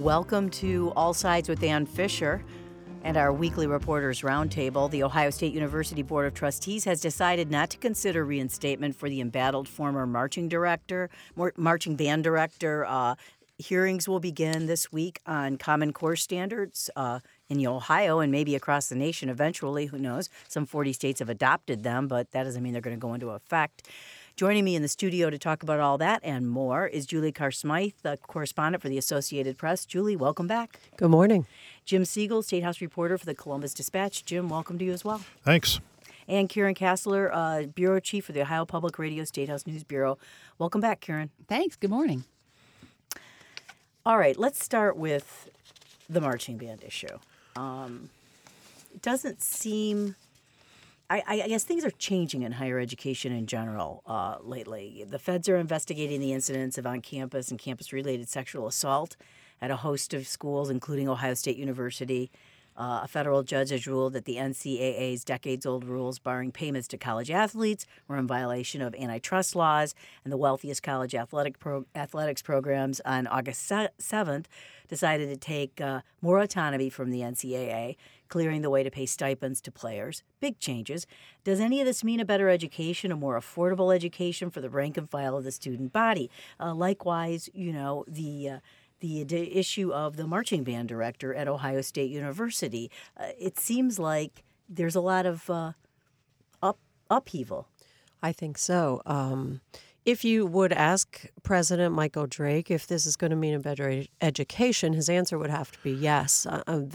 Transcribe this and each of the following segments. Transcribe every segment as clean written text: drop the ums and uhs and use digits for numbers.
Welcome to All Sides with Ann Fisher and our weekly Reporters Roundtable. The Ohio State University Board of Trustees has decided not to consider reinstatement for the embattled former marching band director. Hearings will begin this week on Common Core standards in Ohio and maybe across the nation eventually. Who knows? Some 40 states have adopted them, but that doesn't mean they're going to go into effect. Joining me in the studio to talk about all that and more is Julie Carr-Smythe, the correspondent for the Associated Press. Julie, welcome back. Good morning. Jim Siegel, State House reporter for the Columbus Dispatch. Jim, welcome to you as well. Thanks. And Karen Kassler, bureau chief for the Ohio Public Radio State House News Bureau. Welcome back, Karen. Thanks. Good morning. All right, let's start with the marching band issue. It doesn't seem... I guess things are changing in higher education in general lately. The feds are investigating the incidents of on-campus and campus-related sexual assault at a host of schools, including Ohio State University. A federal judge has ruled that the NCAA's decades-old rules barring payments to college athletes were in violation of antitrust laws, and the wealthiest college athletics programs on August 7th decided to take more autonomy from the NCAA, clearing the way to pay stipends to players. Big changes. Does any of this mean a better education, a more affordable education for the rank and file of the student body? Likewise, the issue of the marching band director at Ohio State University. It seems like there's a lot of upheaval. I think so. If you would ask President Michael Drake if this is going to mean a better education, his answer would have to be yes.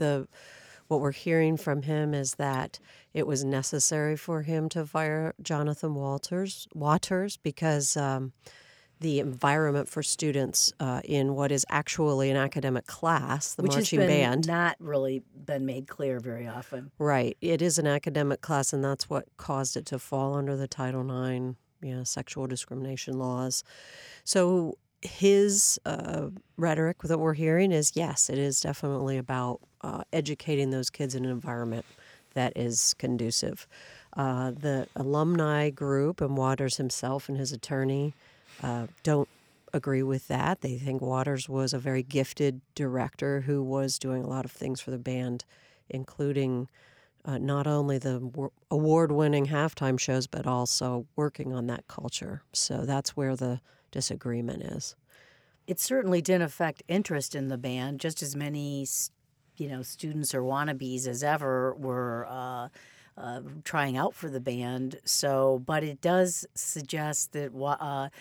What we're hearing from him is that it was necessary for him to fire Jonathan Waters because the environment for students in what is actually an academic class, the marching band. Which has not really been made clear very often. Right. It is an academic class, and that's what caused it to fall under the Title IX, sexual discrimination laws. So his rhetoric that we're hearing is, yes, it is definitely about educating those kids in an environment that is conducive. The alumni group and Waters himself and his attorney don't agree with that. They think Waters was a very gifted director who was doing a lot of things for the band, including not only the award-winning halftime shows, but also working on that culture. So that's where the disagreement is. It certainly didn't affect interest in the band. Just as many, students or wannabes as ever were trying out for the band. So, but it does suggest that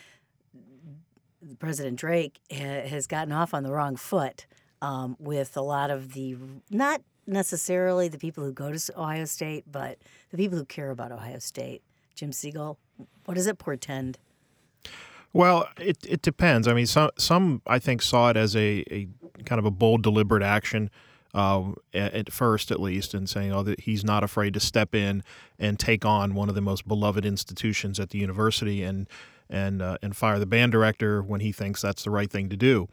President Drake has gotten off on the wrong foot with a lot of not necessarily the people who go to Ohio State, but the people who care about Ohio State. Jim Siegel, what does it portend? Well, it depends. I mean, some I think saw it as a kind of a bold, deliberate action at first, at least, and saying, that he's not afraid to step in and take on one of the most beloved institutions at the university and fire the band director when he thinks that's the right thing to do.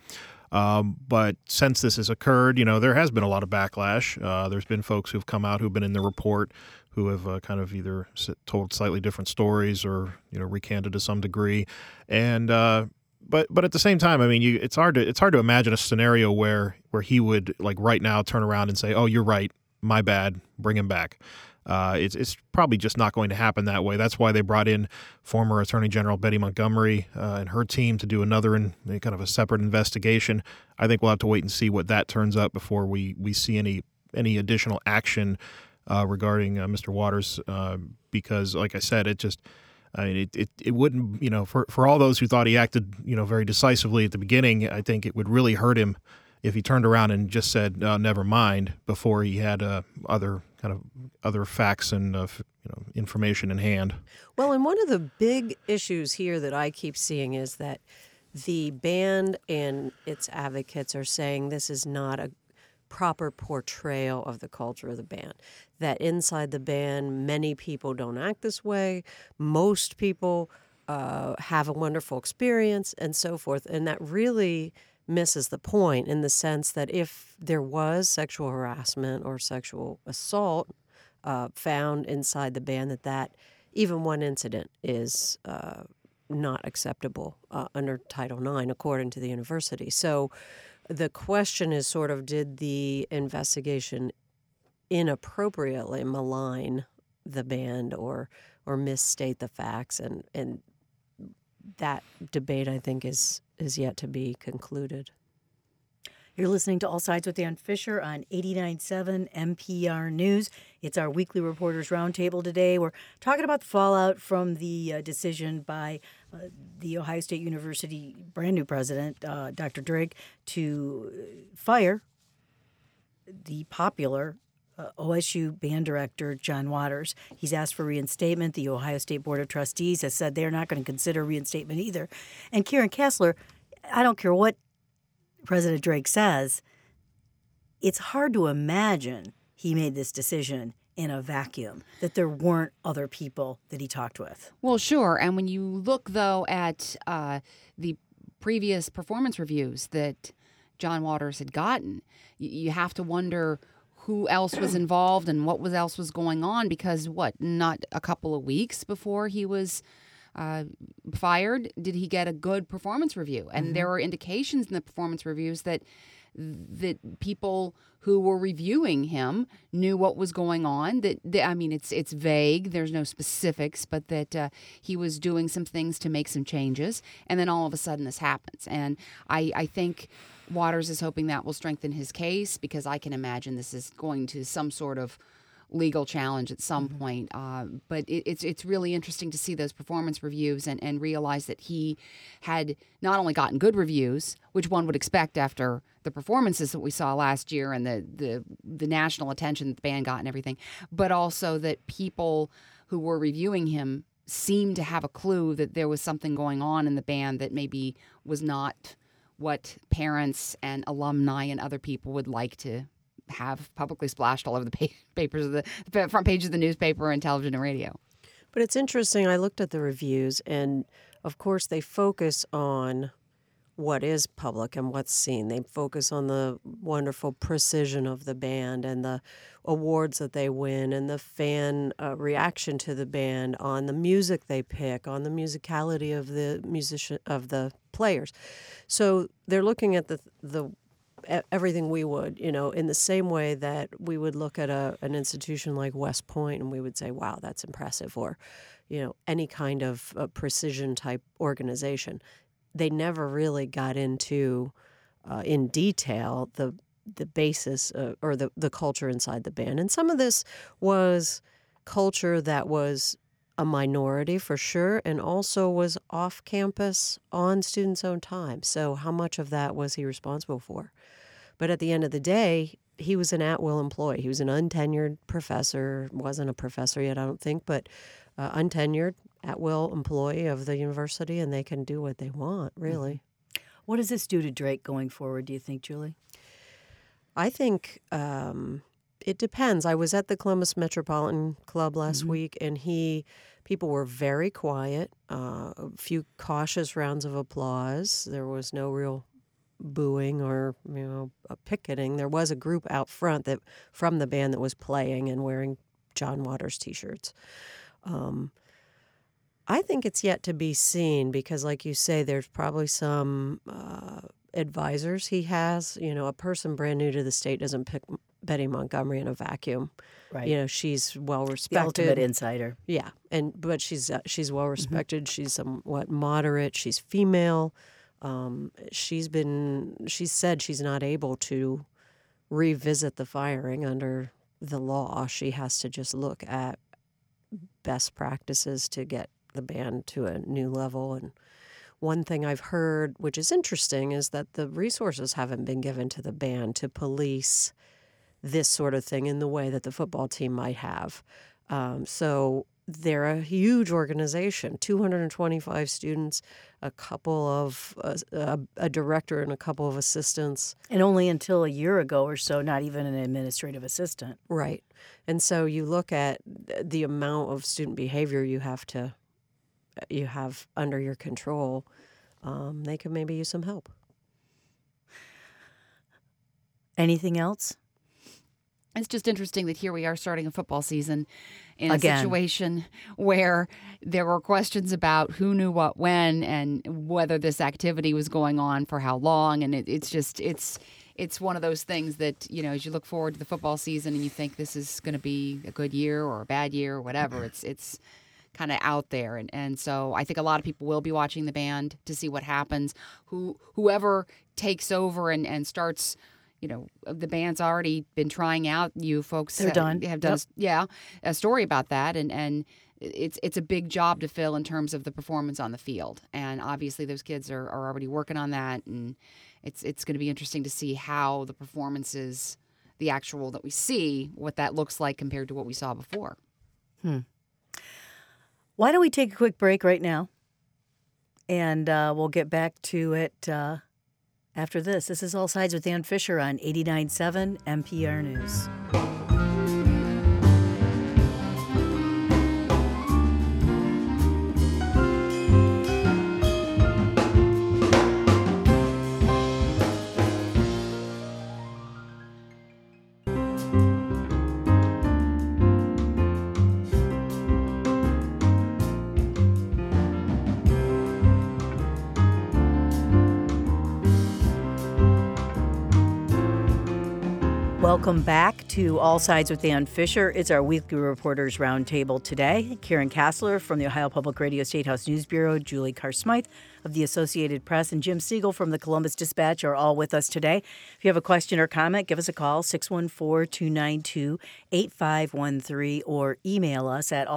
But since this has occurred, there has been a lot of backlash. There's been folks who've come out who've been in the report who have kind of either told slightly different stories or recanted to some degree, and but at the same time, I mean, it's hard to imagine a scenario where he would like right now turn around and say, "Oh, you're right, my bad, bring him back." It's probably just not going to happen that way. That's why they brought in former Attorney General Betty Montgomery and her team to do another kind of a separate investigation. I think we'll have to wait and see what that turns up before we see any additional action regarding Mr. Waters, because, like I said, it wouldn't, for all those who thought he acted, very decisively at the beginning, I think it would really hurt him if he turned around and just said, never mind, before he had other facts and information in hand. Well, and one of the big issues here that I keep seeing is that the band and its advocates are saying this is not a proper portrayal of the culture of the band, that inside the band, many people don't act this way. Most people have a wonderful experience and so forth. And that really misses the point in the sense that if there was sexual harassment or sexual assault found inside the band, that even one incident is not acceptable under Title IX, according to the university. So The question is sort of, did the investigation inappropriately malign the band or misstate the facts? And that debate, I think, is yet to be concluded. You're listening to All Sides with Ann Fisher on 89.7 NPR News. It's our weekly Reporters Roundtable today. We're talking about the fallout from the decision by the Ohio State University brand new president, Dr. Drake, to fire the popular OSU band director, John Waters. He's asked for reinstatement. The Ohio State Board of Trustees has said they're not going to consider reinstatement either. And Karen Kessler, I don't care what President Drake says, it's hard to imagine he made this decision in a vacuum, that there weren't other people that he talked with. Well, sure. And when you look, though, at the previous performance reviews that John Waters had gotten, you have to wonder who else was involved and what else was going on, because not a couple of weeks before he was fired did he get a good performance review. And there were indications in the performance reviews that people who were reviewing him knew what was going on. It's vague, there's no specifics, but that he was doing some things to make some changes, and then all of a sudden this happens. And I think Waters is hoping that will strengthen his case, because I can imagine this is going to some sort of legal challenge at some point. But it's really interesting to see those performance reviews and realize that he had not only gotten good reviews, which one would expect after the performances that we saw last year and the national attention that the band got and everything, but also that people who were reviewing him seemed to have a clue that there was something going on in the band that maybe was not what parents and alumni and other people would like to have publicly splashed all over the papers of the front pages of the newspaper and television and radio. But it's interesting. I looked at the reviews, and of course they focus on what is public and what's seen. They focus on the wonderful precision of the band and the awards that they win and the fan reaction to the band, on the music they pick, on the musicality of the players. So they're looking at the everything we would, in the same way that we would look at an institution like West Point and we would say, wow, that's impressive, or, any kind of precision type organization. They never really got into, in detail, the basis or the culture inside the band. And some of this was culture that was a minority for sure, and also was off campus on students' own time. So how much of that was he responsible for? But at the end of the day, he was an at-will employee. He was an untenured professor, wasn't a professor yet, I don't think, but untenured, at-will employee of the university, and they can do what they want, really. What does this do to Drake going forward, do you think, Julie? I think it depends. I was at the Columbus Metropolitan Club last week, and people were very quiet, a few cautious rounds of applause. There was no real booing or picketing. There was a group out front from the band that was playing and wearing John Waters t-shirts. I think it's yet to be seen because, like you say, there's probably some advisors he has. A person brand new to the state doesn't pick Betty Montgomery in a vacuum. Right. She's well respected. The ultimate insider. Yeah, but she's well respected. She's somewhat moderate. She's female. She said she's not able to revisit the firing under the law. She has to just look at best practices to get the band to a new level. And one thing I've heard, which is interesting, is that the resources haven't been given to the band to police this sort of thing in the way that the football team might have. So they're a huge organization, 225 students, a couple of a director and a couple of assistants. And only until a year ago or so, not even an administrative assistant. Right. And so you look at the amount of student behavior you have under your control, they could maybe use some help. Anything else? It's just interesting that here we are starting a football season in a Again. situation where there were questions about who knew what when and whether this activity was going on for how long. And it's one of those things that, as you look forward to the football season and you think this is going to be a good year or a bad year or whatever, it's kind of out there. And so I think a lot of people will be watching the band to see what happens. Whoever takes over and starts, the band's already been trying out. You folks They're done. have done, a story about that. And it's a big job to fill in terms of the performance on the field. And obviously those kids are already working on that. And it's going to be interesting to see how the performances, the actual that we see, what that looks like compared to what we saw before. Why don't we take a quick break right now? And we'll get back to it after this. This is All Sides with Ann Fisher on 89.7 NPR News. Welcome back to All Sides with Ann Fisher. It's our weekly Reporters Roundtable today. Karen Kassler from the Ohio Public Radio Statehouse News Bureau, Julie Carr-Smythe of the Associated Press, and Jim Siegel from the Columbus Dispatch are all with us today. If you have a question or comment, give us a call, 614-292-8513, or email us at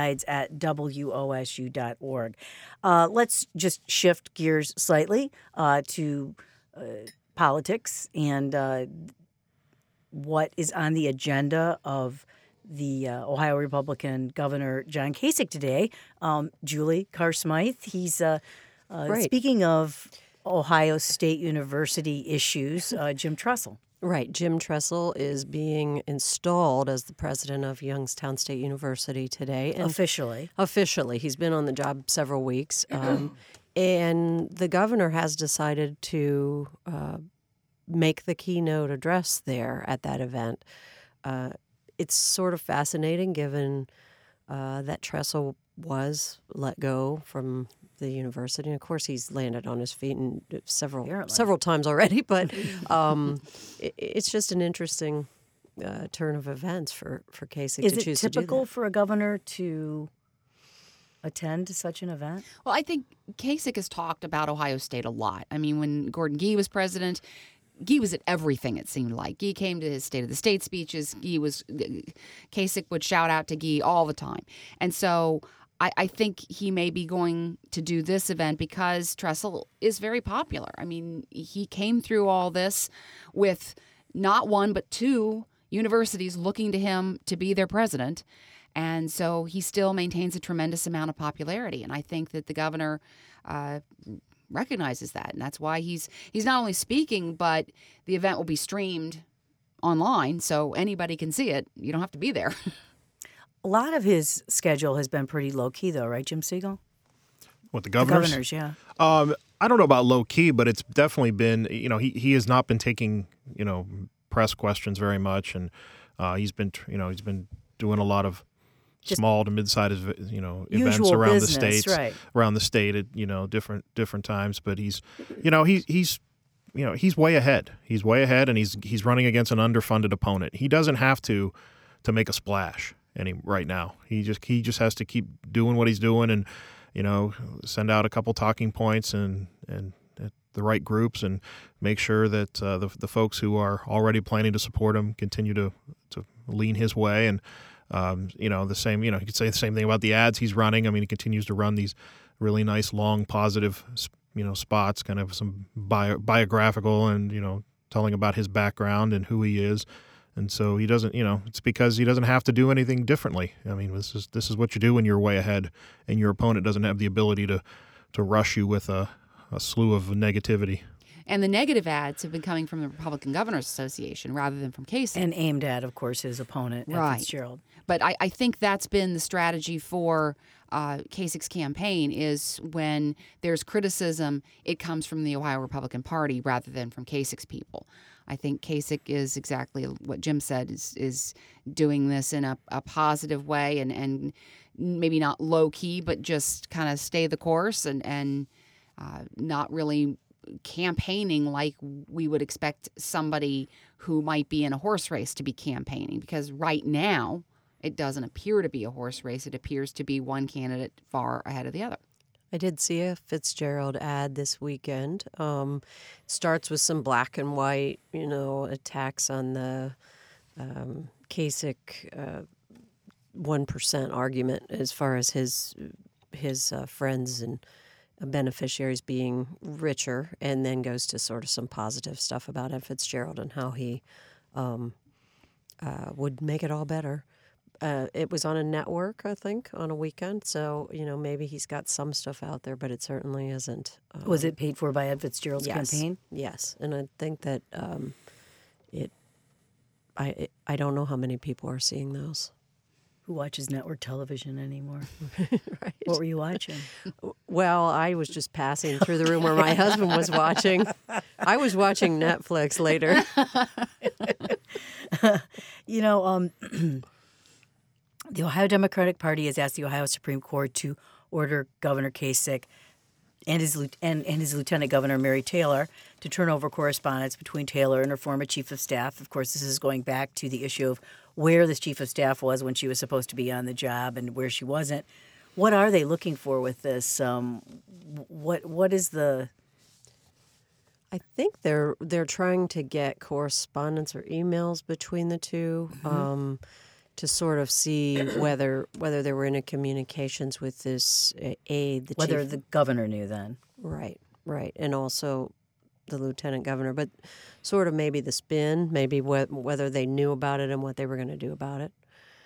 allsides@wosu.org. Let's just shift gears slightly to politics and what is on the agenda of the Ohio Republican Governor John Kasich today. Julie Carr-Smythe, he's Right. speaking of Ohio State University issues, Jim Tressel. Right. Jim Tressel is being installed as the president of Youngstown State University today. And Officially. Officially. He's been on the job several weeks. And the governor has decided to make the keynote address there at that event. It's sort of fascinating given that Tressel was let go from the university. And of course, he's landed on his feet several times already. But it's just an interesting turn of events for Kasich Is to it choose to do typical that. for a governor to attend such an event? Well, I think Kasich has talked about Ohio State a lot. I mean, when Gordon Gee was president, Gee was at everything, it seemed like. Gee came to his State of the State speeches. Kasich would shout out to Gee all the time. And so I think he may be going to do this event because Tressel is very popular. I mean, he came through all this with not one but two universities looking to him to be their president. And so he still maintains a tremendous amount of popularity. And I think that the governor recognizes that, and that's why he's not only speaking, but the event will be streamed online, so anybody can see it. You don't have to be there. A lot of his schedule has been pretty low-key, though, right, Jim Siegel? What, the governor's? The governor's, yeah. I don't know about low key, but it's definitely been, he has not been taking, press questions very much, and he's been doing a lot of small to mid-sized, events around business, the states, right. around the state at, different times. But he's way ahead. He's way ahead, and he's running against an underfunded opponent. He doesn't have to make a splash right now. He just has to keep doing what he's doing, and send out a couple talking points and the right groups, and make sure that the folks who are already planning to support him continue to lean his way. And the same, you could say the same thing about the ads he's running. I mean, he continues to run these really nice, long, positive, spots, kind of some biographical and, telling about his background and who he is. And so he doesn't, it's because he doesn't have to do anything differently. I mean, this is what you do when you're way ahead and your opponent doesn't have the ability to rush you with a slew of negativity. And the negative ads have been coming from the Republican Governors Association rather than from Kasich. And aimed at, of course, his opponent, Right. Fitzgerald. But I think that's been the strategy for Kasich's campaign, is when there's criticism, it comes from the Ohio Republican Party rather than from Kasich's people. I think Kasich is exactly what Jim said, is doing this in a positive way and maybe not low key, but just kind of stay the course and not really campaigning like we would expect somebody who might be in a horse race to be campaigning, because right now it doesn't appear to be a horse race. It appears to be one candidate far ahead of the other. I did see a Fitzgerald ad this weekend. Starts with some black and white, attacks on the Kasich 1% argument as far as his friends and beneficiaries being richer, and then goes to sort of some positive stuff about Ed Fitzgerald and how he would make it all better. It was on a network, I think, on a weekend. So, maybe he's got some stuff out there, but it certainly isn't. Was it paid for by Ed Fitzgerald's campaign? Yes. And I think that I don't know how many people are seeing those. Who watches network television anymore? Right. What were you watching? Well, I was just passing through the room where my husband was watching. I was watching Netflix later. The Ohio Democratic Party has asked the Ohio Supreme Court to order Governor Kasich and his Lieutenant Governor Mary Taylor to turn over correspondence between Taylor and her former chief of staff. Of course, this is going back to the issue of where this chief of staff was when she was supposed to be on the job and where she wasn't. What are they looking for with this? What is the? I think they're trying to get correspondence or emails between the two. Mm-hmm. To sort of see whether there were any communications with this aide. Whether the governor knew then. Right, and also the lieutenant governor. But sort of maybe the spin, maybe whether they knew about it and what they were going to do about it.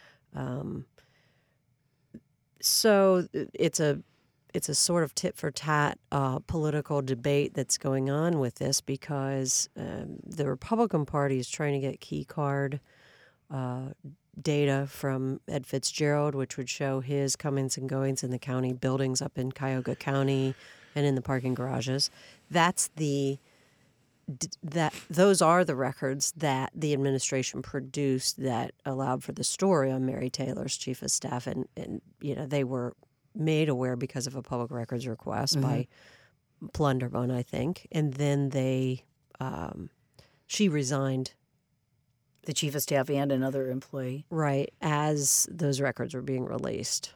So it's a sort of tit-for-tat political debate that's going on with this, because the Republican Party is trying to get key card data from Ed Fitzgerald, which would show his comings and goings in the county buildings up in Cuyahoga County and in the parking garages. Those are the records that the administration produced that allowed for the story on Mary Taylor's chief of staff, and they were made aware because of a public records request by Plunderbun, I think, and then she resigned. The chief of staff and another employee. Right, as those records were being released.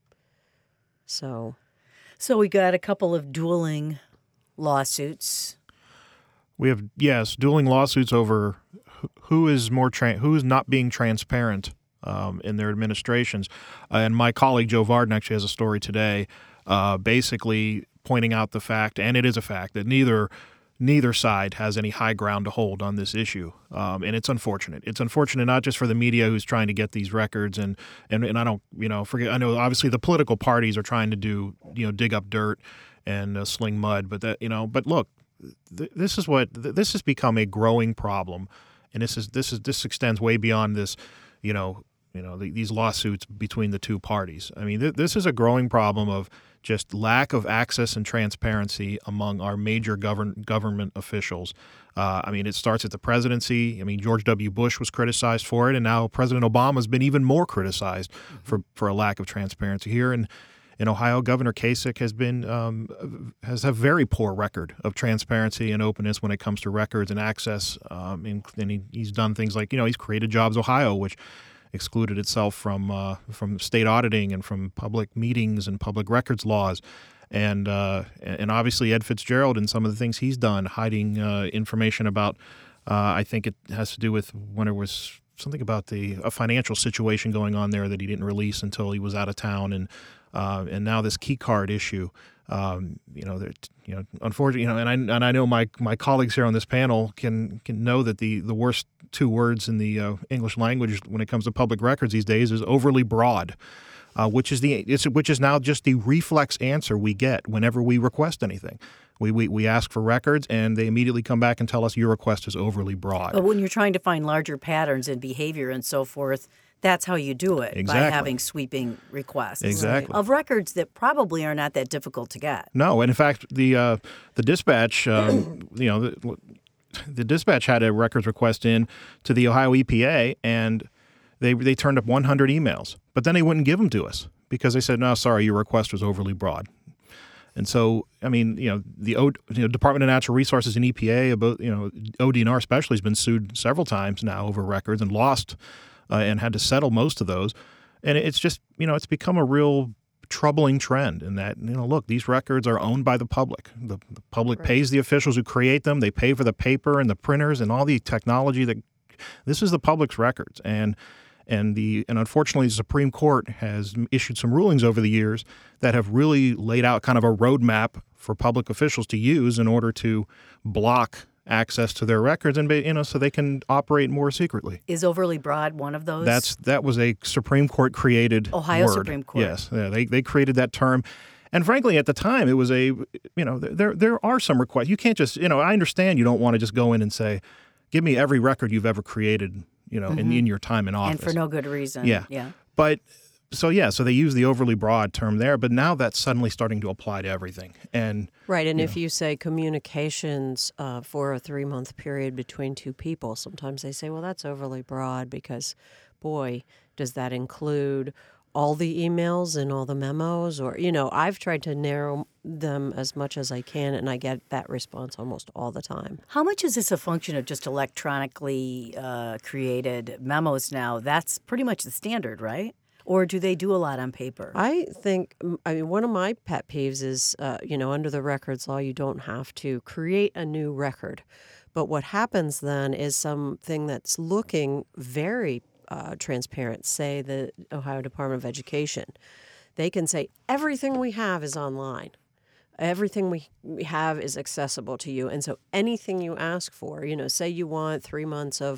So we got a couple of dueling lawsuits. We have, dueling lawsuits over who is not being transparent in their administrations. And my colleague Joe Varden actually has a story today basically pointing out the fact, and it is a fact, that neither side has any high ground to hold on this issue, and it's unfortunate. It's unfortunate not just for the media who's trying to get these records, and I don't forget. I know obviously the political parties are trying to dig up dirt and sling mud, but but look, this has become a growing problem, and this extends way beyond this, these lawsuits between the two parties. I mean, this is a growing problem of just lack of access and transparency among our major government officials. It starts at the presidency. George W. Bush was criticized for it, and now President Obama has been even more criticized for a lack of transparency. Here in Ohio, Governor Kasich has a very poor record of transparency and openness when it comes to records and access. And he's done things like, he's created Jobs Ohio, which excluded itself from state auditing and from public meetings and public records laws, and obviously Ed Fitzgerald and some of the things he's done, hiding information about. I think it has to do with when there was something about a financial situation going on there that he didn't release until he was out of town, and now this key card issue. Unfortunately, and I know my colleagues here on this panel can know that the worst two words in the English language when it comes to public records these days is overly broad, which is now just the reflex answer we get whenever we request anything. We ask for records, and they immediately come back and tell us your request is overly broad. But when you're trying to find larger patterns in behavior and so forth, that's how you do it, exactly. By having sweeping requests. Exactly. Of records that probably are not that difficult to get. No, and in fact, the dispatch, the dispatch had a records request in to the Ohio EPA, and they turned up 100 emails, but then they wouldn't give them to us because they said, no, sorry, your request was overly broad. And so, I mean, the Department of Natural Resources and EPA, about ODNR especially, has been sued several times now over records and lost and had to settle most of those. And it's just, it's become a real troubling trend in that, look, these records are owned by the public. The public pays the officials who create them. They pay for the paper and the printers and all the technology this is the public's records. And unfortunately, the Supreme Court has issued some rulings over the years that have really laid out kind of a roadmap for public officials to use in order to block access to their records and so they can operate more secretly. Is overly broad one of those? That was a Supreme Court created Ohio word. Supreme Court. Yes, yeah, they created that term. And frankly, at the time, it was there are some requests. You can't just, I understand you don't want to just go in and say, give me every record you've ever created, in your time in office. And for no good reason. Yeah. But so they use the overly broad term there, but now that's suddenly starting to apply to everything. And right, and if you say communications for a 3-month period between two people, sometimes they say, well, that's overly broad because, boy, does that include all the emails and all the memos? Or, I've tried to narrow them as much as I can, and I get that response almost all the time. How much is this a function of just electronically created memos now? That's pretty much the standard, right? Or do they do a lot on paper? I think, one of my pet peeves is, under the records law, you don't have to create a new record. But what happens then is something that's looking very transparent, say the Ohio Department of Education. They can say, everything we have is online. Everything we have is accessible to you. And so anything you ask for, say you want 3 months of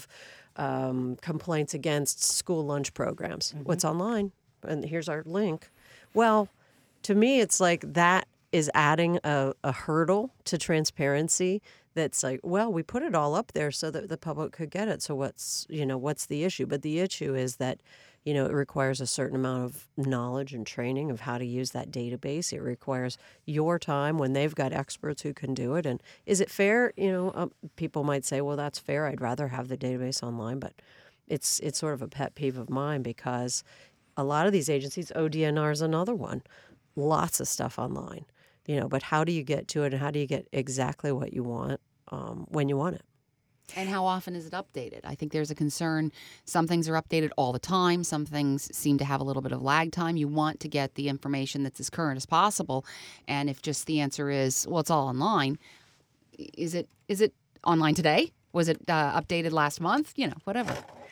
complaints against school lunch programs. Mm-hmm. What's online? And here's our link. Well, to me, it's like that is adding a hurdle to transparency. That's like, well, we put it all up there so that the public could get it. So what's the issue? But the issue is that, it requires a certain amount of knowledge and training of how to use that database. It requires your time when they've got experts who can do it. And is it fair? People might say, well, that's fair. I'd rather have the database online. But it's sort of a pet peeve of mine because a lot of these agencies, ODNR is another one, lots of stuff online. But how do you get to it and how do you get exactly what you want when you want it? And how often is it updated? I think there's a concern. Some things are updated all the time. Some things seem to have a little bit of lag time. You want to get the information that's as current as possible. And if just the answer is, well, it's all online, is it online today? Was it updated last month? Whatever.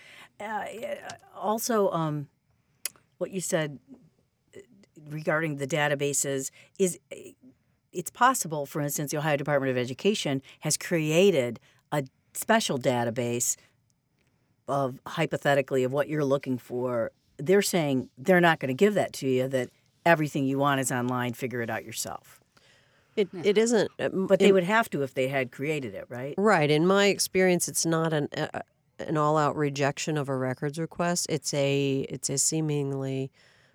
Also, what you said regarding the databases is it's possible, for instance, the Ohio Department of Education has created a special database of hypothetically of what you're looking for. They're saying they're not going to give that to you, that everything you want is online, figure it out yourself. It isn't. But they would have to if they had created it, right? Right. In my experience, it's not an all-out rejection of a records request. It's a seemingly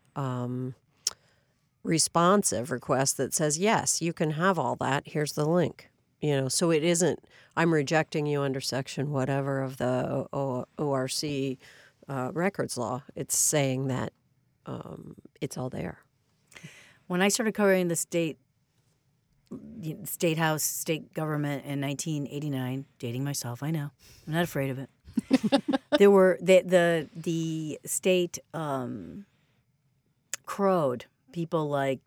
responsive request that says, yes, you can have all that. Here's the link. So it isn't, I'm rejecting you under section whatever of the ORC records law. It's saying that it's all there. When I started covering the state house, state government in 1989, dating myself, I know. I'm not afraid of it. There were the state crowed people like,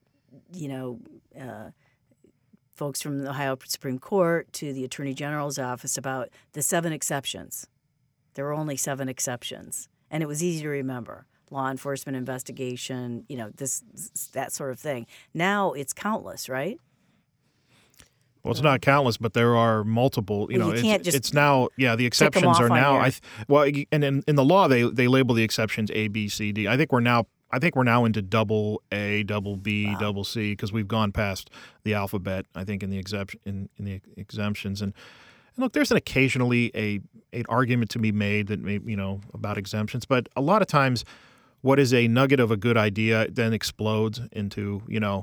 folks from the Ohio Supreme Court to the Attorney General's office about the 7 exceptions. There were only 7 exceptions, and it was easy to remember. Law enforcement investigation, that sort of thing. Now it's countless, right? Well, it's not countless, but there are multiple. You can't just it's now. Yeah, the exceptions are now. And in the law, they label the exceptions A, B, C, D. I think we're now into double A, double B, double C because we've gone past the alphabet. I think in the exemptions and look, there's occasionally an argument to be made that about exemptions, but a lot of times, what is a nugget of a good idea then explodes into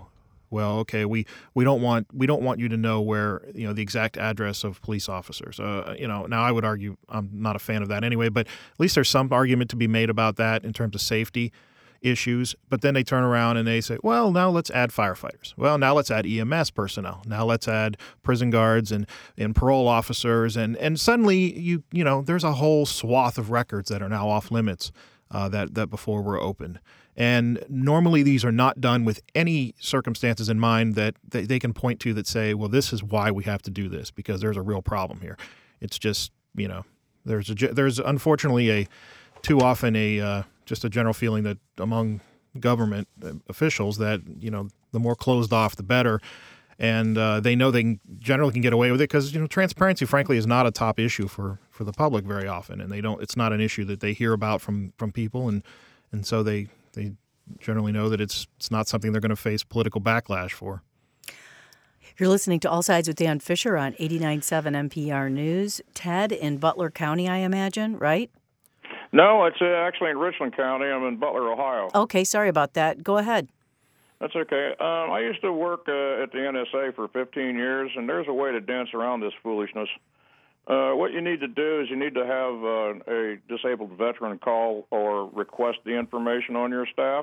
Well, okay, we don't want you to know where, the exact address of police officers. Now I would argue I'm not a fan of that anyway, but at least there's some argument to be made about that in terms of safety issues. But then they turn around and they say, well, now let's add firefighters. Well, now let's add EMS personnel. Now let's add prison guards and parole officers. And suddenly there's a whole swath of records that are now off limits that before were open. And normally these are not done with any circumstances in mind that they can point to that say, well, this is why we have to do this, because there's a real problem here. It's just, there's unfortunately too often just a general feeling that among government officials that, the more closed off, the better. And they know they generally can get away with it because, transparency, frankly, is not a top issue for the public very often. And it's not an issue that they hear about from people. And so they generally know that it's not something they're going to face political backlash for. You're listening to All Sides with Dan Fisher on 89.7 NPR News. Ted, in Butler County, I imagine, right? No, it's actually in Richland County. I'm in Butler, Ohio. Okay, sorry about that. Go ahead. That's okay. I used to work at the NSA for 15 years, and there's a way to dance around this foolishness. What you need to do is you need to have a disabled veteran call or request the information on your staff.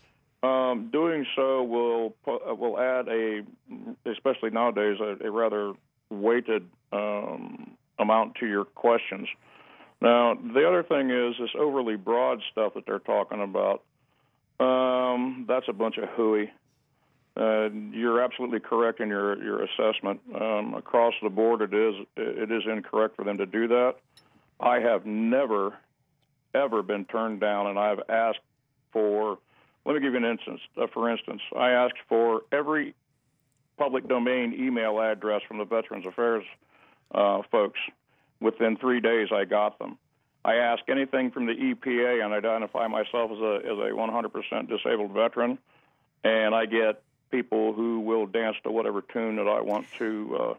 Doing so will add especially nowadays, a rather weighted amount to your questions. Now, the other thing is this overly broad stuff that they're talking about. That's a bunch of hooey. You're absolutely correct in your assessment. Across the board, it is incorrect for them to do that. I have never, ever been turned down, and I've asked for. Let me give you an instance. For instance, I asked for every public domain email address from the Veterans Affairs folks. Within 3 days, I got them. I ask anything from the EPA and identify myself as a 100% disabled veteran, and I get people who will dance to whatever tune that I want to,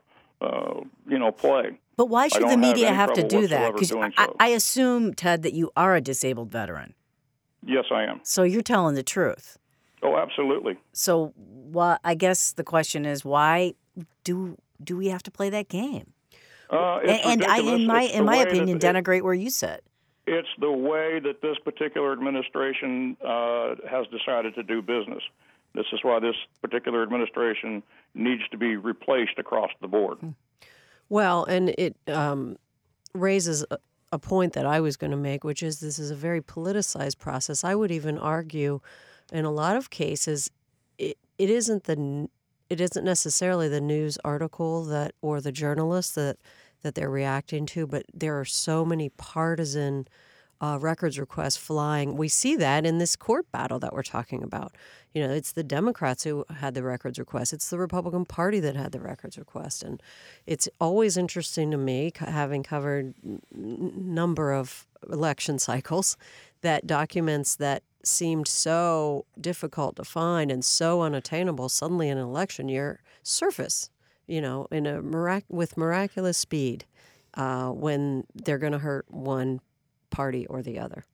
play. But why should the media have to do that? Because I assume, Ted, that you are a disabled veteran. Yes, I am. So you're telling the truth. Oh, absolutely. So I guess the question is, why do we have to play that game? And in my opinion, denigrate where you sit. It's the way that this particular administration has decided to do business. This is why this particular administration needs to be replaced across the board. Well, and it raises a point that I was going to make, which is this is a very politicized process. I would even argue, in a lot of cases, it isn't necessarily the news article or the journalist that they're reacting to, but there are so many partisan records requests flying. We see that in this court battle that we're talking about. It's the Democrats who had the records request. It's the Republican Party that had the records request. And it's always interesting to me, having covered number of election cycles, that documents that seemed so difficult to find and so unattainable suddenly in an election year surface, with miraculous speed when they're going to hurt one party or the other.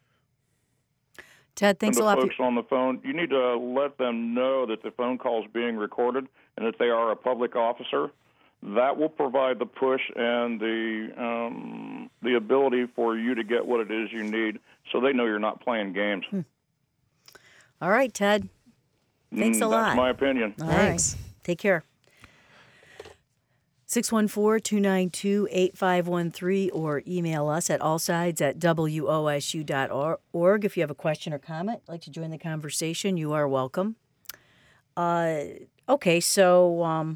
Ted, thanks a lot. Folks on the phone, you need to let them know that the phone call is being recorded and that they are a public officer. That will provide the push and the ability for you to get what it is you need, so they know you're not playing games. All right, Ted. Thanks a lot. That's my opinion. Thanks. Right. Take care. 614-292-8513 or email us at allsides@wosu.org. If you have a question or comment, like to join the conversation, you are welcome. Okay, so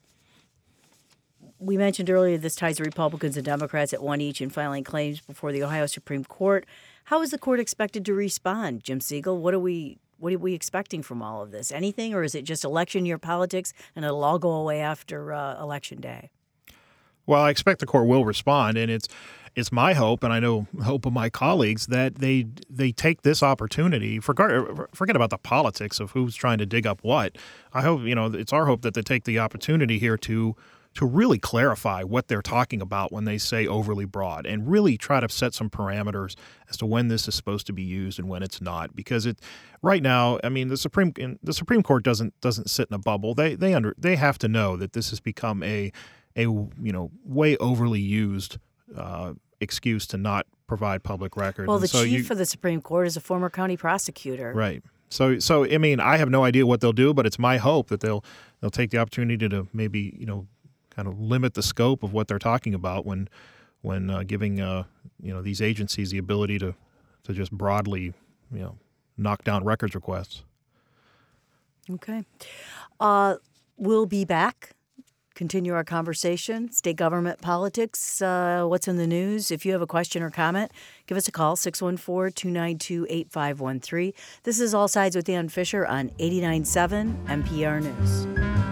we mentioned earlier this ties the Republicans and Democrats at one each in filing claims before the Ohio Supreme Court. How is the court expected to respond, Jim Siegel? What are we expecting from all of this? Anything, or is it just election year politics and it'll all go away after Election Day? Well, I expect the court will respond, and it's my hope, and I know the hope of my colleagues, that they take this opportunity. Forget about the politics of who's trying to dig up what. I hope it's our hope that they take the opportunity here to really clarify what they're talking about when they say overly broad, and really try to set some parameters as to when this is supposed to be used and when it's not. Because right now, I mean, the Supreme Court doesn't sit in a bubble. They have to know that this has become a way overly used excuse to not provide public records. Well, the chief of the Supreme Court is a former county prosecutor. Right. So I mean, I have no idea what they'll do, but it's my hope that they'll take the opportunity to maybe kind of limit the scope of what they're talking about when giving these agencies the ability to just broadly knock down records requests. Okay. We'll be back. Continue our conversation. State government politics, what's in the news. If you have a question or comment, give us a call, 614-292-8513. This is All Sides with Ann Fisher on 89.7 NPR News.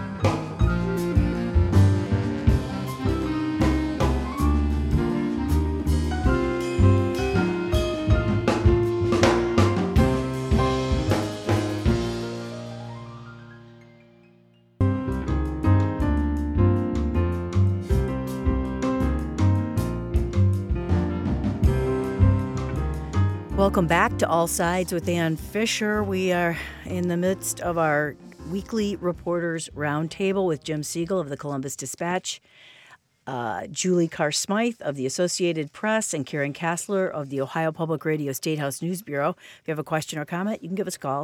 Welcome back to All Sides with Ann Fisher. We are in the midst of our weekly Reporters Roundtable with Jim Siegel of the Columbus Dispatch, Julie Carr-Smythe of the Associated Press, and Karen Kassler of the Ohio Public Radio Statehouse News Bureau. If you have a question or comment, you can give us a call,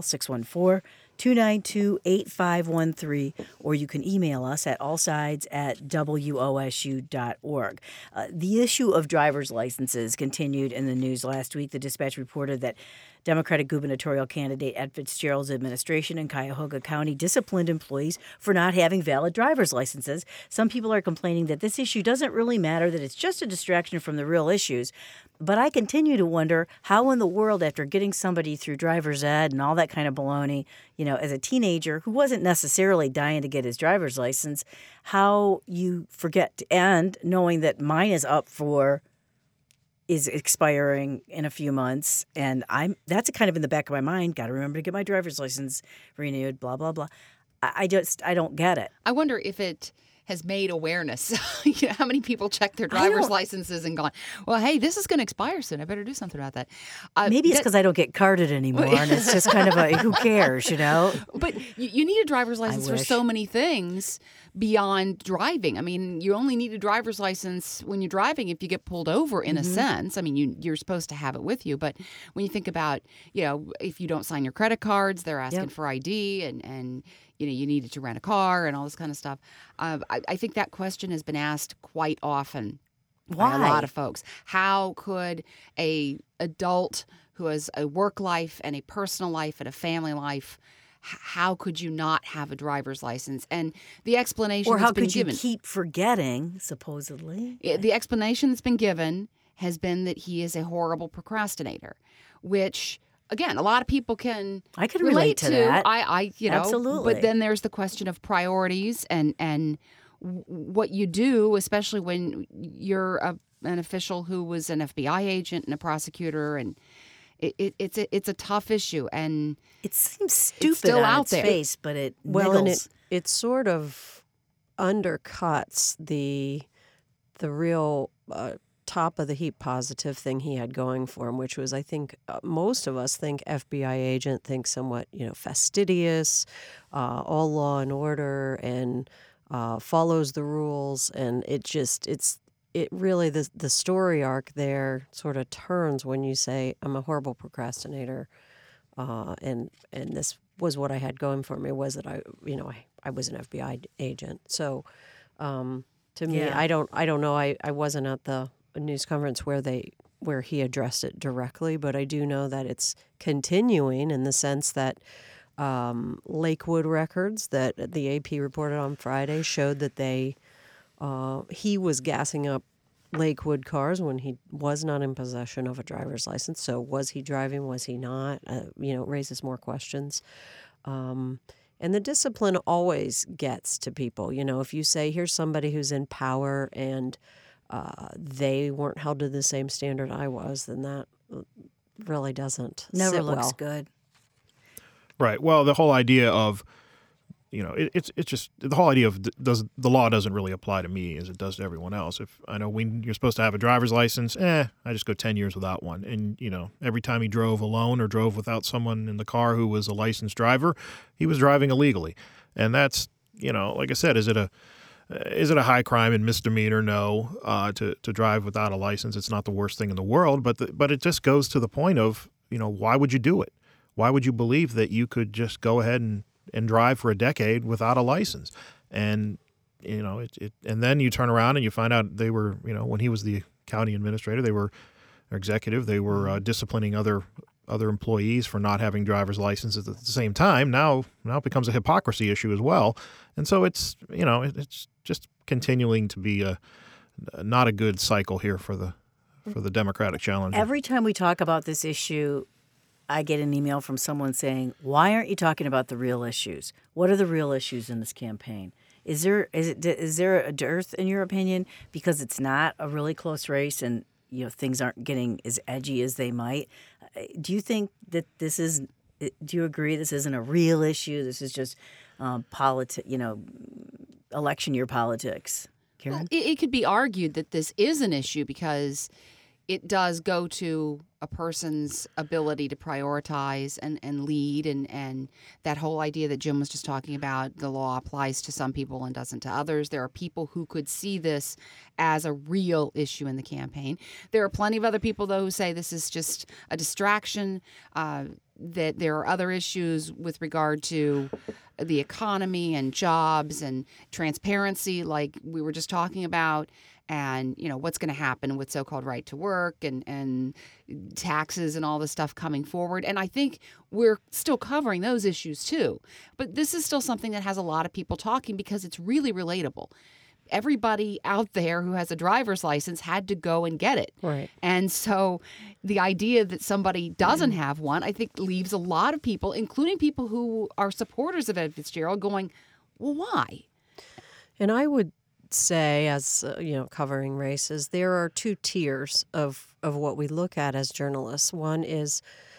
614-292-8513, or you can email us at allsides@wosu.org. The issue of driver's licenses continued in the news last week. The Dispatch reported that Democratic gubernatorial candidate Ed Fitzgerald's administration in Cuyahoga County disciplined employees for not having valid driver's licenses. Some people are complaining that this issue doesn't really matter, that it's just a distraction from the real issues. But I continue to wonder how in the world, after getting somebody through driver's ed and all that kind of baloney, as a teenager who wasn't necessarily dying to get his driver's license, how you forget to end knowing that mine is expiring in a few months, and that's kind of in the back of my mind. Got to remember to get my driver's license renewed. Blah blah blah. I don't get it. I wonder if it has made awareness. How many people check their driver's licenses and gone, well, hey, this is going to expire soon. I better do something about that. Maybe it's because I don't get carded anymore, and it's just kind of who cares, But you need a driver's license for so many things beyond driving. I mean, you only need a driver's license when you're driving if you get pulled over, in a sense. I mean, you're supposed to have it with you. But when you think about, if you don't sign your credit cards, they're asking for ID, and you needed to rent a car and all this kind of stuff. I think that question has been asked quite often by a lot of folks. How could a adult who has a work life and a personal life and a family life, how could you not have a driver's license? And the explanation or that's how been could given, you keep forgetting, supposedly? The explanation that's been given has been that he is a horrible procrastinator, which, again, a lot of people I could relate to that. Absolutely. But then there's the question of priorities and what you do, especially when you're an official who was an FBI agent and a prosecutor, and it's a tough issue, and it seems stupid it's still on out its there. face, but it and niggles. it sort of undercuts the real top of the heap positive thing he had going for him, which was, I think, most of us think FBI agent, think somewhat, fastidious, all law and order, and follows the rules, and it really, the story arc there sort of turns when you say, I'm a horrible procrastinator, and this was what I had going for me, was that I was an FBI agent. So to me, I don't know. I wasn't at the news conference where he addressed it directly, but I do know that it's continuing in the sense that Lakewood records that the AP reported on Friday showed that he was gassing up Lakewood cars when he was not in possession of a driver's license. So was he driving? Was he not? It raises more questions. And the discipline always gets to people. If you say, here's somebody who's in power and they weren't held to the same standard I was, then that really doesn't Never sit looks well. good. Right. Well, the whole idea of, it's just the whole idea of does the law doesn't really apply to me as it does to everyone else. If I know when you're supposed to have a driver's license, I just go 10 years without one. And every time he drove alone or drove without someone in the car who was a licensed driver, he was driving illegally. And that's like I said, is it a high crime and misdemeanor? No, to drive without a license, it's not the worst thing in the world. But it just goes to the point of why would you do it? Why would you believe that you could just go ahead and drive for a decade without a license? And and then you turn around and you find out they were when he was the county administrator, they were disciplining other employees for not having driver's licenses at the same time. Now it becomes a hypocrisy issue as well. And so it's it's just continuing to be not a good cycle here for the Democratic challenge. Every time we talk about this issue, I get an email from someone saying, "Why aren't you talking about the real issues? What are the real issues in this campaign? Is there a dearth in your opinion because it's not a really close race and things aren't getting as edgy as they might? Do you think that this is? Do you agree this isn't a real issue? This is just election year politics?" Karen? Well, it could be argued that this is an issue because it does go to a person's ability to prioritize and lead and that whole idea that Jim was just talking about, the law applies to some people and doesn't to others. There are people who could see this as a real issue in the campaign. There are plenty of other people, though, who say this is just a distraction, that there are other issues with regard to the economy and jobs and transparency like we were just talking about. And, what's going to happen with so-called right to work and taxes and all this stuff coming forward. And I think we're still covering those issues, too. But this is still something that has a lot of people talking because it's really relatable. Everybody out there who has a driver's license had to go and get it. Right. And so the idea that somebody doesn't have one, I think, leaves a lot of people, including people who are supporters of Ed Fitzgerald, going, well, why? And I would say, as covering races, there are two tiers of what we look at as journalists. One is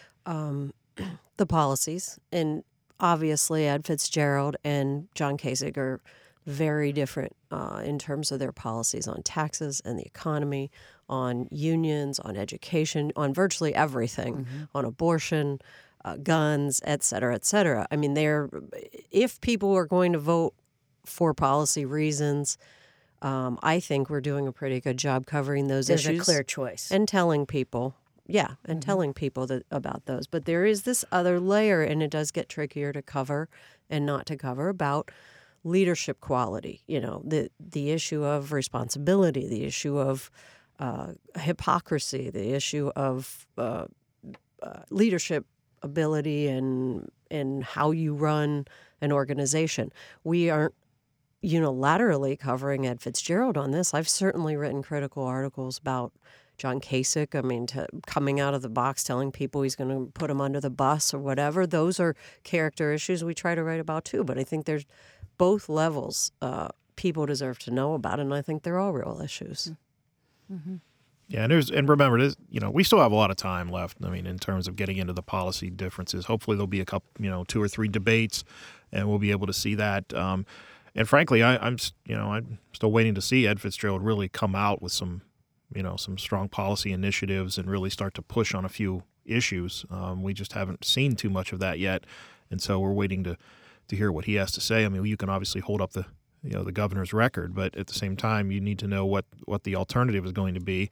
the policies, and obviously Ed Fitzgerald and John Kasich are very different in terms of their policies on taxes and the economy, on unions, on education, on virtually everything, on abortion, guns, et cetera, et cetera. I mean, if people are going to vote for policy reasons, I think we're doing a pretty good job covering those issues. There's a clear choice. And telling people, telling people about those. But there is this other layer, and it does get trickier to cover and not to cover, about leadership quality. The issue of responsibility, the issue of hypocrisy, the issue of leadership ability and how you run an organization. We aren't unilaterally covering Ed Fitzgerald on this. I've certainly written critical articles about John Kasich. I mean, coming out of the box, telling people he's going to put them under the bus or whatever. Those are character issues we try to write about too. But I think there's both levels people deserve to know about, and I think they're all real issues. Mm-hmm. Yeah, and remember, this, we still have a lot of time left. I mean, in terms of getting into the policy differences, hopefully there'll be a couple, 2 or 3 debates, and we'll be able to see that. And frankly, I'm still waiting to see Ed Fitzgerald really come out with some strong policy initiatives and really start to push on a few issues. We just haven't seen too much of that yet, and so we're waiting to hear what he has to say. I mean, you can obviously hold up the governor's record, but at the same time, you need to know what the alternative is going to be.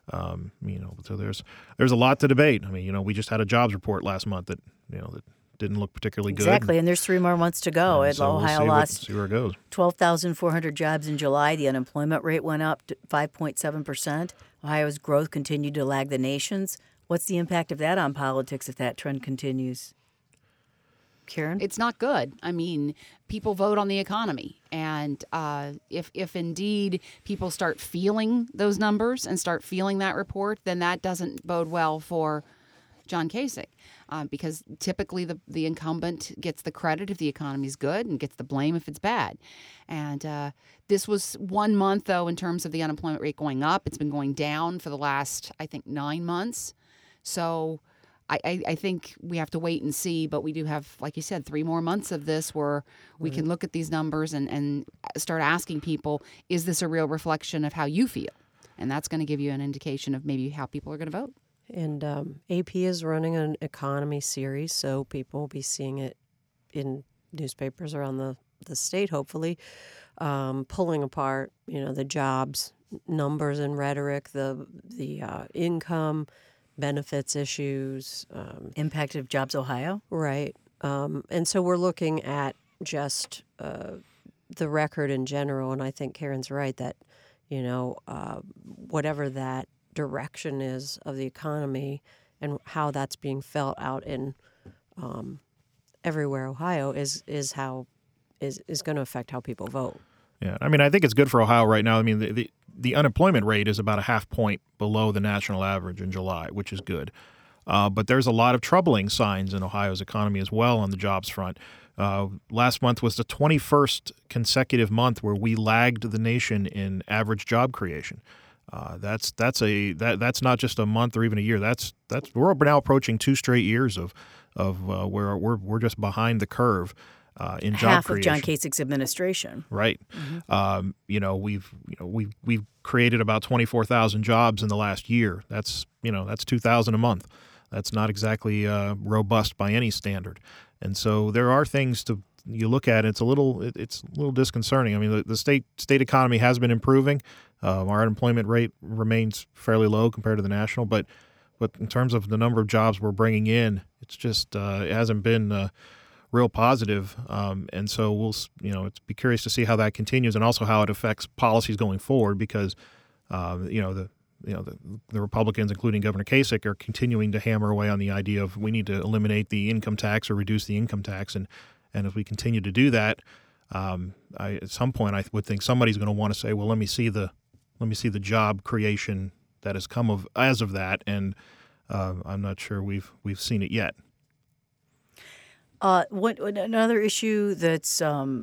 So there's a lot to debate. I mean, we just had a jobs report last month that didn't look particularly good. Exactly, and there's 3 more months to go. And so Ohio lost see where it goes. 12,400 jobs in July. The unemployment rate went up to 5.7%. Ohio's growth continued to lag the nation's. What's the impact of that on politics if that trend continues? Karen? It's not good. I mean, people vote on the economy. And if indeed people start feeling those numbers and start feeling that report, then that doesn't bode well for John Kasich. Because typically the incumbent gets the credit if the economy's good and gets the blame if it's bad. And this was 1 month, though, in terms of the unemployment rate going up. It's been going down for the last, I think, 9 months. So I think we have to wait and see, but we do have, like you said, 3 more months of this where we can look at these numbers and start asking people, is this a real reflection of how you feel? And that's going to give you an indication of maybe how people are going to vote. And AP is running an economy series, so people will be seeing it in newspapers around the state, hopefully, pulling apart, the jobs numbers and rhetoric, the income, benefits issues. Impact of Jobs Ohio? Right. And so we're looking at just the record in general, and I think Karen's right that, whatever that direction is of the economy and how that's being felt out in everywhere Ohio is going to affect how people vote. Yeah, I mean, I think it's good for Ohio right now. I mean, the unemployment rate is about a half point below the national average in July, which is good. But there's a lot of troubling signs in Ohio's economy as well on the jobs front. Last month was the 21st consecutive month where we lagged the nation in average job creation. That's not just a month or even a year. We're now approaching 2 straight years of where we're just behind the curve. In job half creation. of John Kasich's administration, right? We've created about 24,000 jobs in the last year. That's 2,000 a month. That's not exactly robust by any standard. And so there are things you look at. It's a little disconcerting. I mean, the state economy has been improving. Our unemployment rate remains fairly low compared to the national, but in terms of the number of jobs we're bringing in, it's just it hasn't been real positive, and so we'll be curious to see how that continues, and also how it affects policies going forward. Because the Republicans, including Governor Kasich, are continuing to hammer away on the idea of we need to eliminate the income tax or reduce the income tax, and if we continue to do that, at some point I would think somebody's going to want to say, well, let me see the job creation that has come as of that, and I'm not sure we've seen it yet. Another issue that's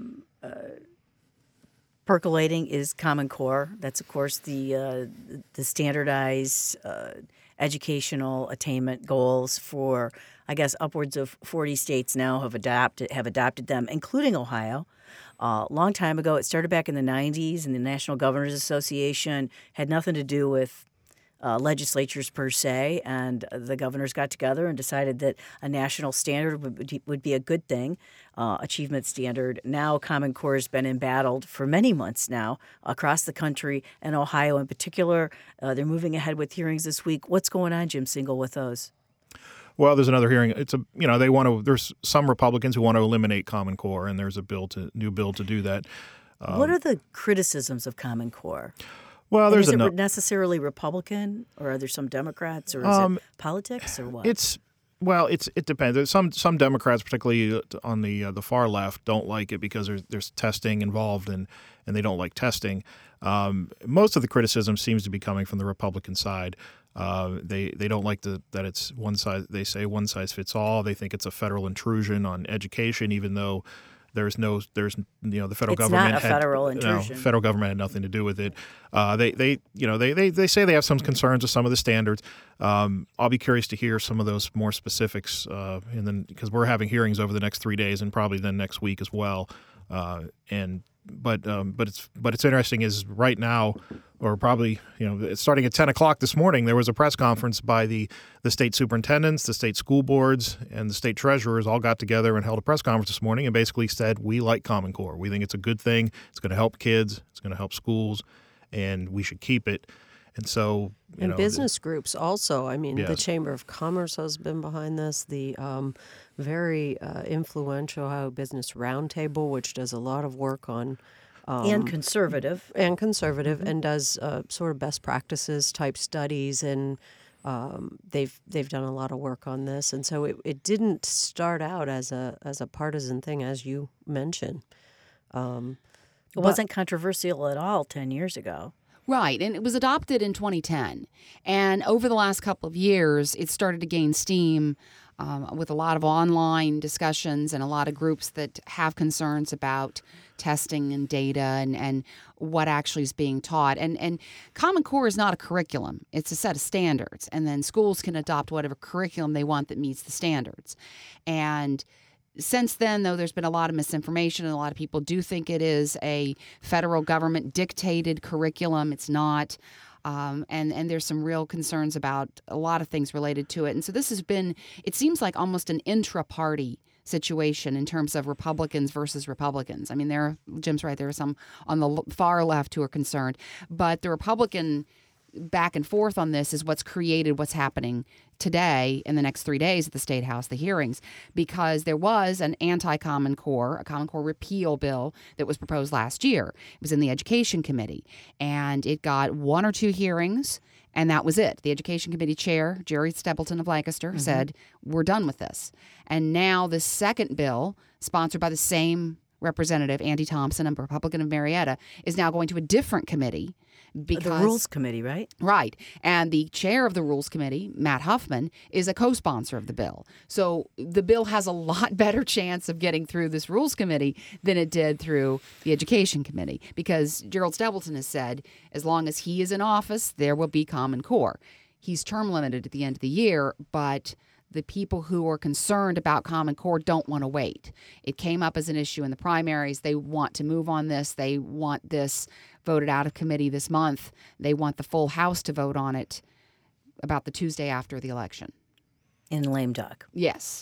percolating is Common Core. That's, of course, the standardized educational attainment goals for, I guess, upwards of 40 states now have adopted them, including Ohio. A long time ago, it started back in the 90s, and the National Governors Association had nothing to do with legislatures per se, and the governors got together and decided that a national standard would be a good thing, achievement standard. Now Common Core has been embattled for many months now across the country, and Ohio in particular. They're moving ahead with hearings this week. What's going on, Jim Singal, with those? Well, there's another hearing. There's some Republicans who want to eliminate Common Core, and there's a new bill to do that. What are the criticisms of Common Core? Well, is it necessarily Republican, or are there some Democrats, or is it politics, or what? It depends. Some Democrats, particularly on the far left, don't like it because there's testing involved, and they don't like testing. Most of the criticism seems to be coming from the Republican side. They don't like that it's one size. They say one size fits all. They think it's a federal intrusion on education, even though the federal government. It's not a federal intrusion. No, federal government had nothing to do with it. They say they have some concerns with some of the standards. I'll be curious to hear some of those more specifics, and then because we're having hearings over the next 3 days and probably then next week as well. But it's interesting is right now, or probably starting at 10 o'clock this morning, there was a press conference by the state superintendents, the state school boards, and the state treasurers all got together and held a press conference this morning and basically said, we like Common Core. We think it's a good thing. It's going to help kids. It's going to help schools, and we should keep it. And so, business groups also. I mean, yes. The Chamber of Commerce has been behind this. The very influential Ohio Business Roundtable, which does a lot of work on and conservative, mm-hmm. and does sort of best practices type studies, and they've done a lot of work on this. And so it didn't start out as a partisan thing, as you mentioned. It wasn't controversial at all 10 years ago. Right, and it was adopted in 2010. And over the last couple of years, it started to gain steam with a lot of online discussions and a lot of groups that have concerns about testing and data and what actually is being taught. And Common Core is not a curriculum. It's a set of standards. And then schools can adopt whatever curriculum they want that meets the standards. And since then, though, there's been a lot of misinformation, and a lot of people do think it is a federal government dictated curriculum. It's not. And there's some real concerns about a lot of things related to it. And so this has been, it seems like almost an intra-party situation in terms of Republicans versus Republicans. I mean, Jim's right, there are some on the far left who are concerned. But the Republican back and forth on this is what's created what's happening today in the next 3 days at the State House, the hearings, because there was an anti-Common Core, a Common Core repeal bill that was proposed last year. It was in the Education Committee, and it got 1 or 2 hearings, and that was it. The Education Committee chair, Jerry Stapleton of Lancaster, said, we're done with this. And now this second bill, sponsored by the same representative, Andy Thompson, a Republican of Marietta, is now going to a different committee. Because, the Rules Committee, right? Right. And the chair of the Rules Committee, Matt Huffman, is a co-sponsor of the bill. So the bill has a lot better chance of getting through this Rules Committee than it did through the Education Committee, because Gerald Stapleton has said as long as he is in office, there will be Common Core. He's term limited at the end of the year, but the people who are concerned about Common Core don't want to wait. It came up as an issue in the primaries. They want to move on this. They want this voted out of committee this month. They want the full House to vote on it about the Tuesday after the election. In lame duck. Yes.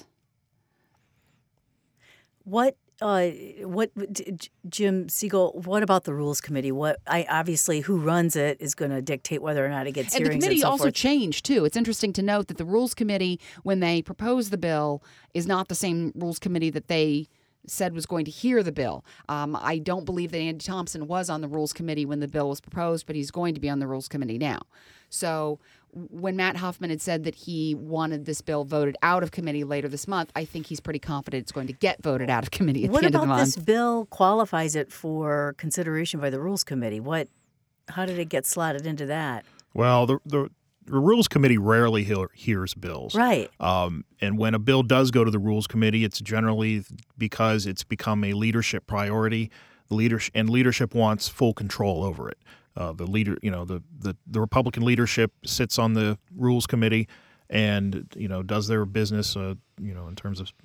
Jim Siegel, what about the Rules Committee? Obviously, who runs it is going to dictate whether or not it gets hearings. And the committee so also forth. changed, too. It's interesting to note that the Rules Committee, when they proposed the bill, is not the same Rules Committee that they said was going to hear the bill. I don't believe that Andy Thompson was on the Rules Committee when the bill was proposed, but he's going to be on the Rules Committee now. So when Matt Huffman had said that he wanted this bill voted out of committee later this month, I think he's pretty confident it's going to get voted out of committee at the end of the month. What about this bill qualifies it for consideration by the Rules Committee? How did it get slotted into that? Well, the Rules Committee rarely hears bills. Right. And when a bill does go to the Rules Committee, it's generally because it's become a leadership priority. Leadership wants full control over it. The Republican leadership sits on the Rules Committee and, does their business, in terms of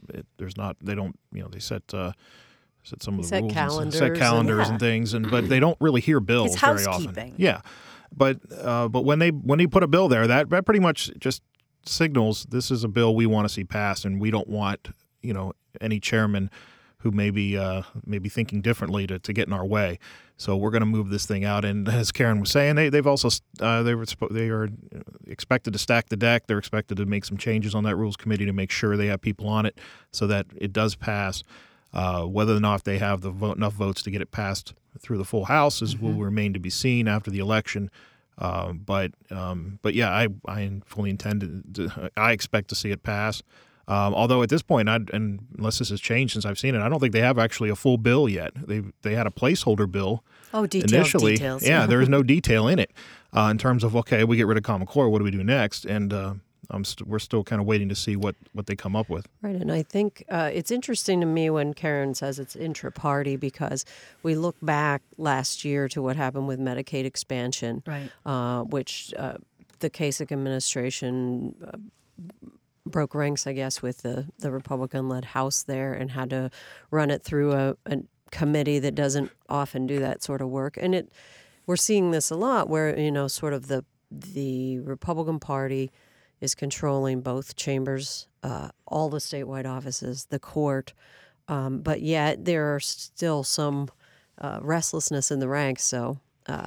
they set some of the rules, calendars and things, but they don't really hear bills It's very often. housekeeping. Yeah. But when they put a bill there, that pretty much just signals this is a bill we want to see passed, and we don't want any chairman who may be thinking differently to get in our way. So we're going to move this thing out. And as Karen was saying, they are expected to stack the deck. They're expected to make some changes on that Rules Committee to make sure they have people on it so that it does pass. Whether or not they have enough votes to get it passed through the full House will remain to be seen after the election. But yeah, I fully intend I expect to see it pass. Although at this point, unless this has changed since I've seen it, I don't think they have actually a full bill yet. They had a placeholder bill. Oh, initially. details. Yeah, there is no detail in it in terms of, okay, we get rid of Common Core, what do we do next? And we're still kind of waiting to see what they come up with. Right, and I think it's interesting to me when Karen says it's intra-party, because we look back last year to what happened with Medicaid expansion, right? Which the Kasich administration broke ranks, I guess, with the Republican-led House there and had to run it through a committee that doesn't often do that sort of work. And we're seeing this a lot where, sort of the Republican Party is controlling both chambers, all the statewide offices, the court, but yet there are still some restlessness in the ranks. So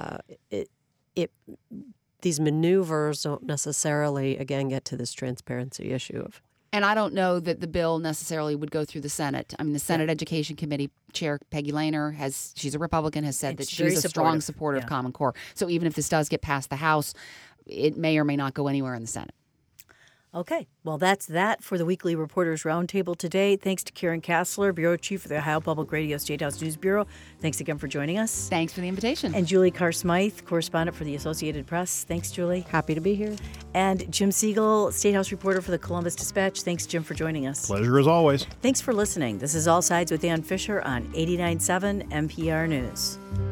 these maneuvers don't necessarily, again, get to this transparency issue of. And I don't know that the bill necessarily would go through the Senate. I mean, the Senate Education Committee Chair Peggy Lehner she's a Republican, has said that she's a strong supporter of Common Core. So even if this does get past the House, it may or may not go anywhere in the Senate. Okay, well, that's that for the Weekly Reporters Roundtable today. Thanks to Karen Kassler, Bureau Chief for the Ohio Public Radio State House News Bureau. Thanks again for joining us. Thanks for the invitation. And Julie Carr-Smythe, correspondent for the Associated Press. Thanks, Julie. Happy to be here. And Jim Siegel, State House reporter for the Columbus Dispatch. Thanks, Jim, for joining us. Pleasure as always. Thanks for listening. This is All Sides with Dan Fisher on 89.7 NPR News.